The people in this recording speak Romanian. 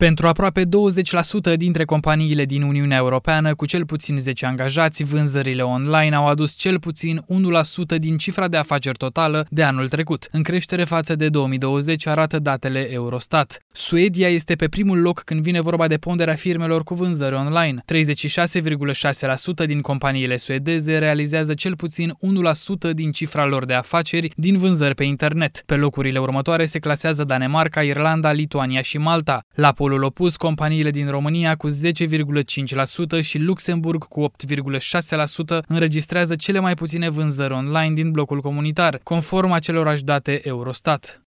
Pentru aproape 20% dintre companiile din Uniunea Europeană cu cel puțin 10 angajați, vânzările online au adus cel puțin 1% din cifra de afaceri totală de anul trecut, în creștere față de 2020, arată datele Eurostat. Suedia este pe primul loc când vine vorba de ponderea firmelor cu vânzări online. 36,6% din companiile suedeze realizează cel puțin 1% din cifra lor de afaceri din vânzări pe internet. Pe locurile următoare se clasează Danemarca, Irlanda, Lituania și Malta. La polul opus, companiile din România cu 10,5% și Luxemburg cu 8,6% înregistrează cele mai puține vânzări online din blocul comunitar, conform acelorași date Eurostat.